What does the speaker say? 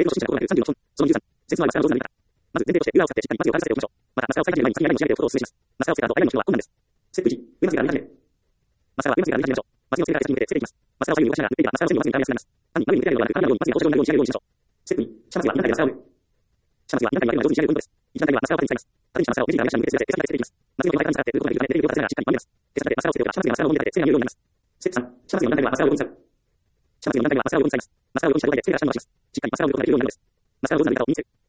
の初心者が行う36本。その13、説のあるマスターの上手な何か。まず、前提として、裏を使ってしっかりマスを完成しておきましょう。また、マスを最適なように先にやりの仕上げることをお勧めします。マスをつけた後、アイラインの人は困難です。ステップ1、上まつげが縫い始める。マスカラは上まつげが縫い始めましょう。まつげの付け根から先に向けてつけていきます。マスカラを左右に動かしながら塗っていけば、マスカラの線にまつげに絡みやすくなります。単に丸に向けられるのではなく、絡まるようにまつげが通し状になるように仕上げるようにしましょう。ステップ2、下まつげは2段階でマスカラを縫う。下まつげは2段階に分けるのが上手に仕上げるポイントです。1段階はマスカラを縦に使います。縦にしたマスカラを目尻から目下に向けてずらして手先だけつけていきます。まつげの手前から使って塗ることができるため、手首を立てながらしっかり丸めます。手先でマスカラをつけておけば、下まつげがマスカラの方に立てて線が見えるようになります。ステップ3、下まつげの2段階ではマスカラを横に使う。下まつげの2段階ではマスカラを横に使います。マスカラを横にした状態で次から下に伸ばします。しっかりマスカラを塗ることができるようになるんです。マスカラを上手な塗り方を身につける。